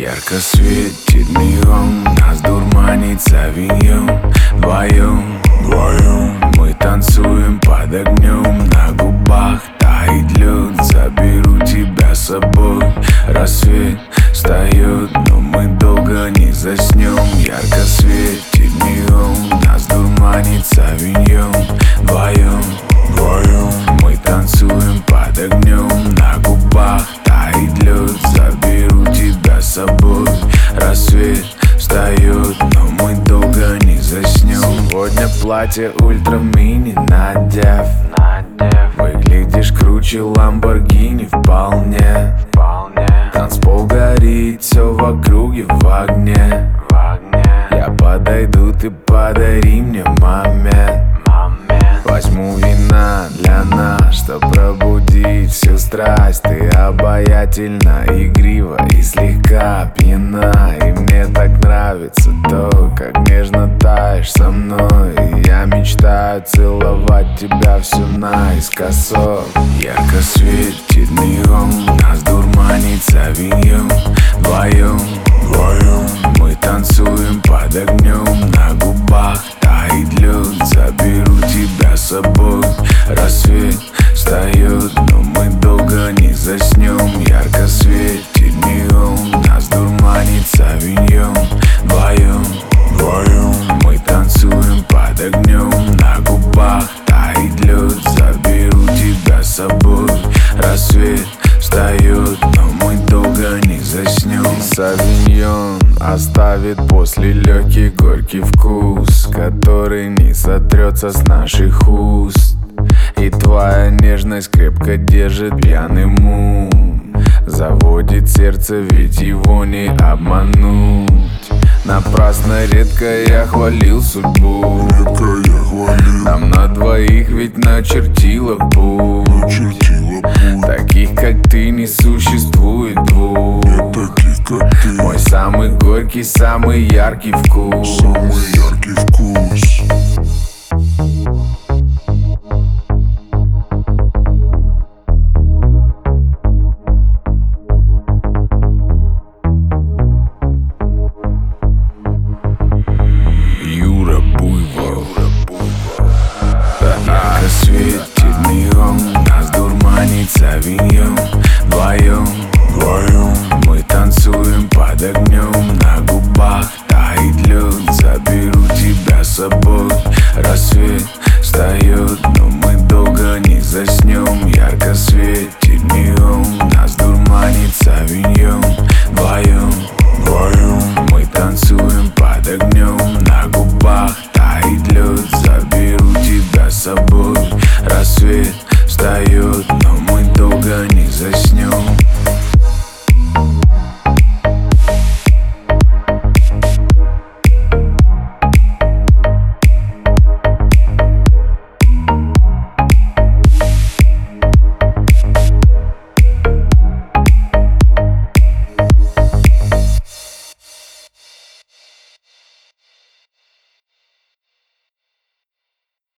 Ярко светит неон, нас дурманит совиньон. Вдвоем мы танцуем под огнем. На губах тает лед, заберу тебя с собой. Рассвет встает, но мы долго не заснем. Ярко светит неон, нас дурманит совиньон. Вдвоем мы танцуем под огнем. На губах тает лед, заберу тебя с собой. Рассвет встает, но мы долго не заснем. Сегодня платье ультра-мини надев. Выглядишь круче Ламборгини вполне. Танцпол горит, все в округе в огне. Я подойду, ты подари мне момент. Возьму вина для нас, чтоб пробудить всю страсть. Ты обаятельна, игрива и слегка пьяна. И мне так нравится то, как нежно таешь со мной. И я мечтаю целовать тебя всю наискосок. Ярко светит неон, нас дурманит совиньон. Вдвоем мы танцуем под огнем. На губах тает лед, заберу тебя с собой. Рассвет встает, но мы долго не заснем. Ярко светит неон, нас дурманит совиньон. Вдвоем мы танцуем под огнем. На губах тает лед, заберу тебя с собой. Рассвет встает, но мы долго не заснем. Савиньон оставит после легкий горький вкус, который не сотрется с наших уст. И твоя нежность крепко держит пьяный ум. Заводит сердце, ведь его не обмануть. Напрасно редко я хвалил судьбу. Нам на двоих ведь начертила путь. Таких как ты не существует двух. Мой самый горький, самый яркий вкус.